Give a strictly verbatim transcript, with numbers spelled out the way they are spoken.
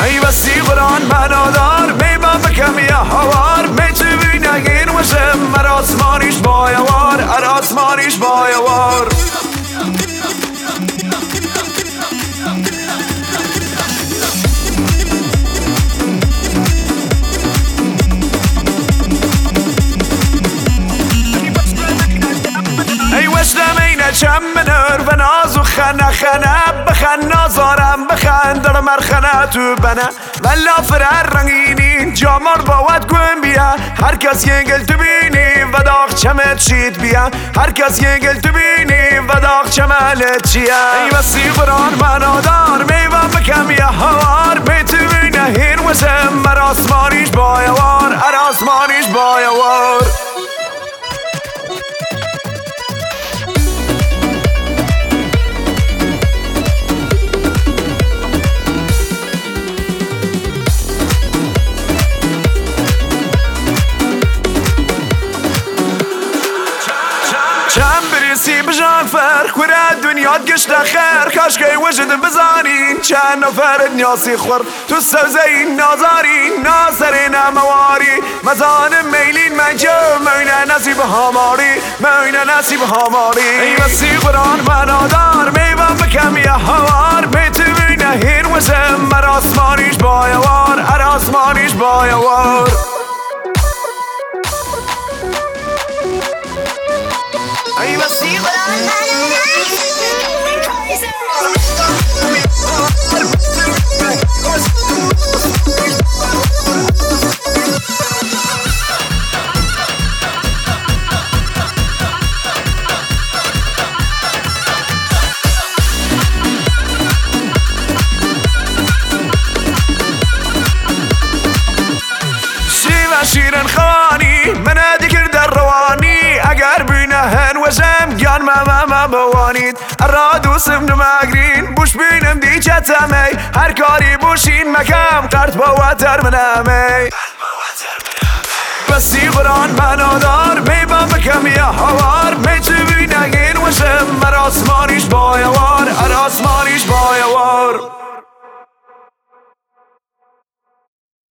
ای بسی قرآن منادار میبان بکم یه هوار می تو بینگین وشم مر آسمانیش بایوار ار آسمانیش بایوار ای وشلم اینه چم منر و ناز و خنه خنه بخن نازارم بخن در مرخنه تو بنه ولا فرر رنگینی جامار باید گویم بیا هر کس یه گل تو بینی و داغ چمت شید بیا هر کس یه گل تو بینی و داغ چملت چیه ای بسی قرآن منادار میوان بکم یه هوار می تو بینه هین وشم مر آسمانیش بایوار ار آسمانیش بایوار چند بریسی بجان فر خوره دنیات گشت خیر کاش که وجد بزانین چند نفر نیاسی خور تو سوزه نازاری ناصرین مواری مزان میلین من جو مینه نصیب هماری مینه نصیب هماری ای بسی قرآن منادار میوان بکم یه هوار می تو بینه هین وشم مر آسمانیش بایوار ار آسمانیش بایوار ای بسی قرآن شیرین خوانی من دیگر در روانی اگر بینه هن وشم گیان ما ما بوانید را دوستم نمگرین بوش بینم دی چتمی هر کاری بوشین مکم قرد بواتر منمی بسی قرآن منادار میبان بکم یه هوار می تو بینگین وشم مر آسمانیش بایوار ار آسمانیش بایوار